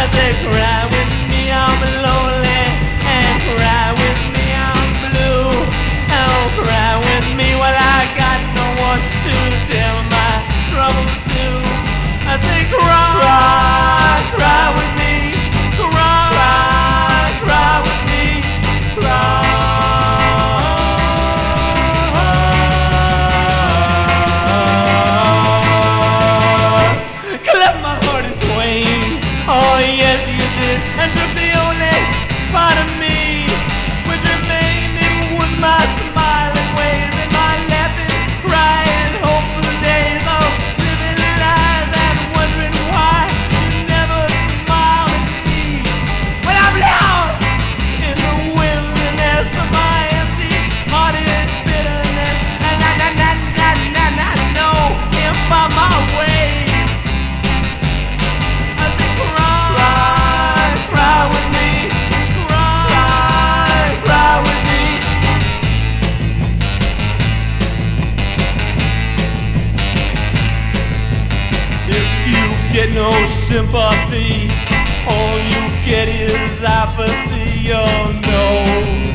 say cry with me, I'm lonely, and cry with me, I'm blue. Oh, cry with me while I got no one to tell my troubles to. I say cry, cry with me, cry, cry with me, cry. Oh yes you did, and took the only part of me which remaining was my smiling ways and my laughing, crying, hopeful days of living lives and wondering why you never smiled at me when I'm lost in the wilderness of my empty-hearted bitterness, and I know if I'm my way. Get no sympathy, all you get is apathy, oh no.